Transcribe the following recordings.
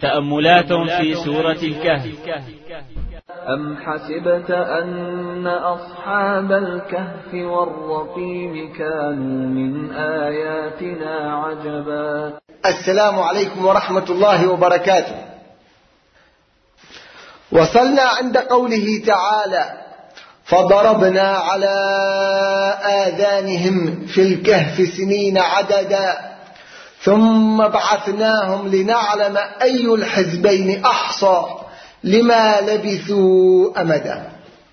تأملات في سورة الكهف. أم حسبت أن أصحاب الكهف والرقيم كانوا من آياتنا عجبا. السلام عليكم ورحمة الله وبركاته. وصلنا عند قوله تعالى: فضربنا على آذانهم في الكهف سنين عددا ثم بعثناهم لنعلم أي الحزبين أحصى لما لبثوا أمدا.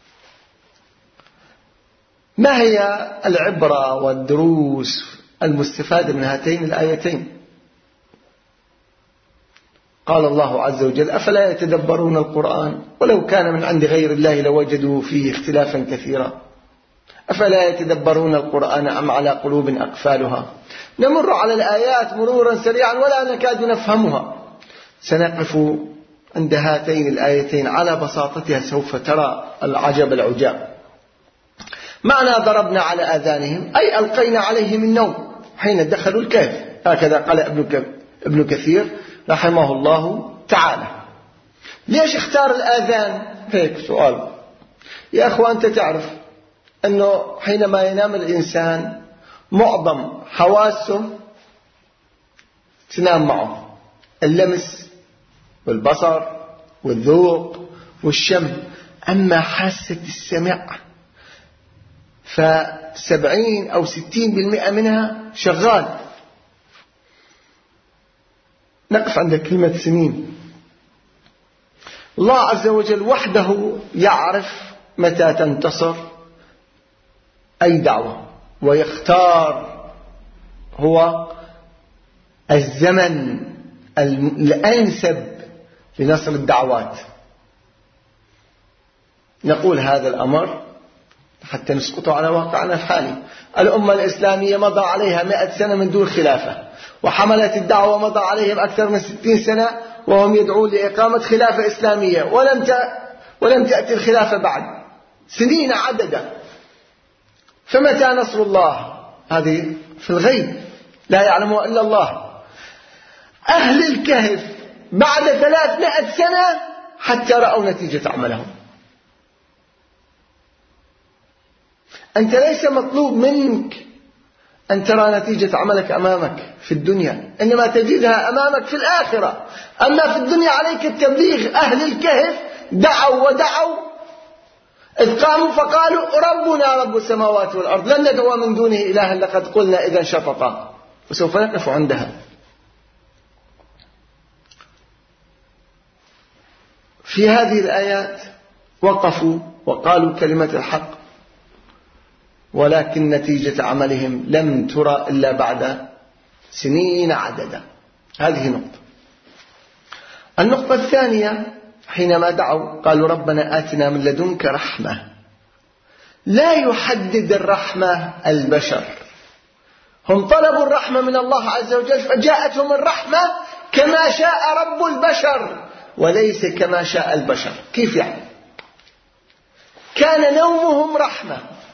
ما هي العبرة والدروس المستفادة من هاتين الآيتين؟ قال الله عز وجل: أفلا يتدبرون القرآن ولو كان من عند غير الله لوجدوا فيه اختلافا كثيرا. أفلا يتدبرون القرآن أم على قلوب أقفالها. نمر على الآيات مرورا سريعا ولا نكاد نفهمها. سنقف عند هاتين الآيتين على بساطتها، سوف ترى العجب العجاب. معنى ضربنا على آذانهم أي ألقينا عليهم النوم حين دخلوا الكهف، هكذا قال ابن كثير رحمه الله تعالى. ليش اختار الآذان؟ هيك سؤال يا أخوة. أنت تعرف أنه حينما ينام الإنسان معظم حواسه تنام معه: اللمس والبصر والذوق والشم. أما حاسة السمع ف70 أو 60% منها شغال. نقف عند كلمة سنين. الله عز وجل وحده يعرف متى تنتصر أي دعوة، ويختار هو الزمن الأنسب لنصر الدعوات. نقول هذا الأمر حتى نسقطه على واقعنا الحالي. الأمة الإسلامية مضى عليها 100 سنة من دون خلافة، وحملت الدعوة مضى عليهم أكثر من 60 سنة وهم يدعون لإقامة خلافة إسلامية، ولم تأتي الخلافة بعد سنين عددا. فمتى نصر الله؟ هذه في الغيب لا يعلمه إلا الله. أهل الكهف بعد 300 سنة حتى رأوا نتيجة عملهم. أنت ليس مطلوب منك أن ترى نتيجة عملك أمامك في الدنيا، إنما تجدها أمامك في الآخرة. أما في الدنيا عليك التبليغ. أهل الكهف دعوا ودعوا، إذ قاموا فقالوا: ربنا رب السماوات والأرض لن ندعو من دونه إلها لقد قلنا إذا شططا. وسوف نقف عندها. في هذه الآيات وقفوا وقالوا كلمة الحق، ولكن نتيجة عملهم لم ترى إلا بعد سنين عددا. هذه نقطة. النقطة الثانية: حينما دعوا قالوا: ربنا آتنا من لدنك رحمة. لا يحدد الرحمة البشر. هم طلبوا الرحمة من الله عز وجل فجاءتهم الرحمة كما شاء رب البشر وليس كما شاء البشر. كيف يعني؟ كان نومهم رحمة،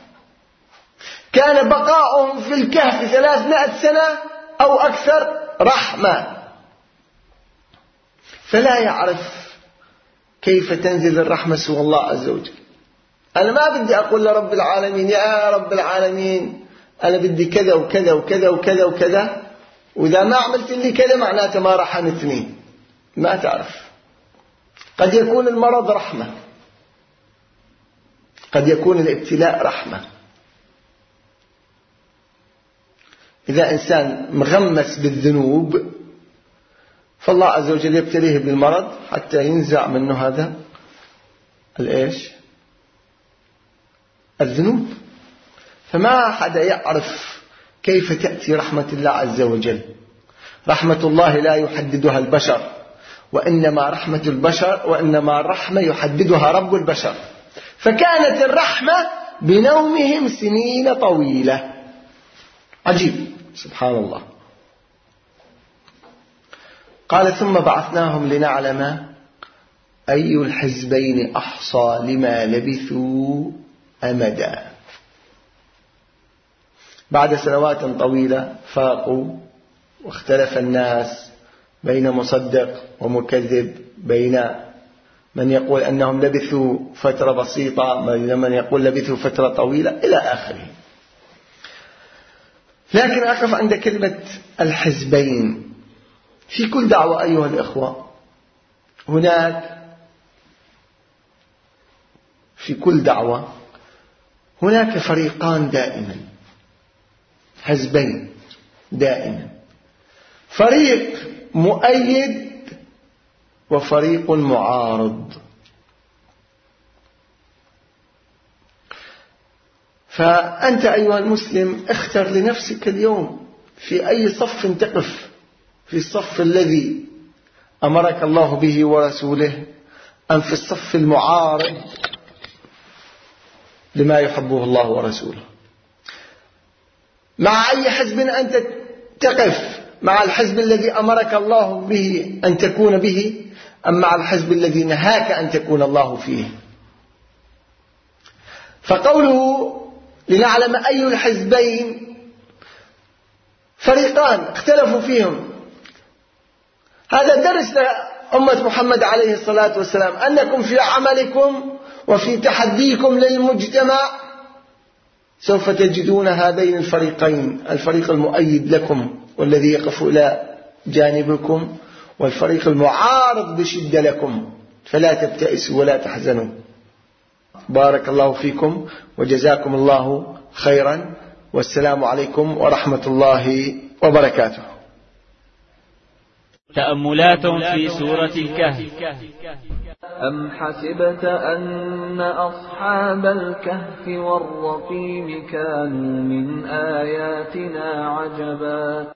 كان بقاؤهم في الكهف 300 سنة أو أكثر رحمة. فلا يعرف كيف تنزل الرحمة سوى الله عز وجل. أنا ما بدي أقول لرب العالمين: يا رب العالمين أنا بدي كذا وكذا وكذا وكذا وكذا، وإذا ما عملت لي كذا معناته ما رحمتني. ما تعرف. قد يكون المرض رحمة، قد يكون الابتلاء رحمة. إذا إنسان مغمس بالذنوب فالله عز وجل يبتليه بالمرض حتى ينزع منه هذا الذنوب. فما حدا يعرف كيف تأتي رحمة الله عز وجل. رحمة الله لا يحددها البشر، وإنما الرحمة يحددها رب البشر. فكانت الرحمة بنومهم سنين طويلة. عجيب، سبحان الله. قال: ثم بعثناهم لنعلم أي الحزبين أحصى لما لبثوا أمدا. بعد سنوات طويلة فاقوا واختلف الناس بين مصدق ومكذب، بين من يقول أنهم لبثوا فترة بسيطة، بين من يقول لبثوا فترة طويلة، إلى آخره. لكن أقف عند كلمة الحزبين. في كل دعوة أيها الإخوة في كل دعوة هناك فريقان دائما، حزبين دائما، فريق مؤيد وفريق معارض. فأنت أيها المسلم اختر لنفسك اليوم في أي صف تقف، في الصف الذي أمرك الله به ورسوله أم في الصف المعارض لما يحبه الله ورسوله. مع أي حزب أنت تقف، مع الحزب الذي أمرك الله به أن تكون به أم مع الحزب الذي نهاك أن تكون الله فيه. فقوله لنعلم أي الحزبين، فريقان اختلفوا فيهم. هذا درس لأمة محمد عليه الصلاة والسلام، أنكم في عملكم وفي تحديكم للمجتمع سوف تجدون هذين الفريقين، الفريق المؤيد لكم والذي يقف إلى جانبكم، والفريق المعارض بشدة لكم، فلا تبتئسوا ولا تحزنوا. بارك الله فيكم وجزاكم الله خيرا، والسلام عليكم ورحمة الله وبركاته. تأملات في سورة الكهف. أم حسبت أن أصحاب الكهف والرقيم كانوا من آياتنا عجبا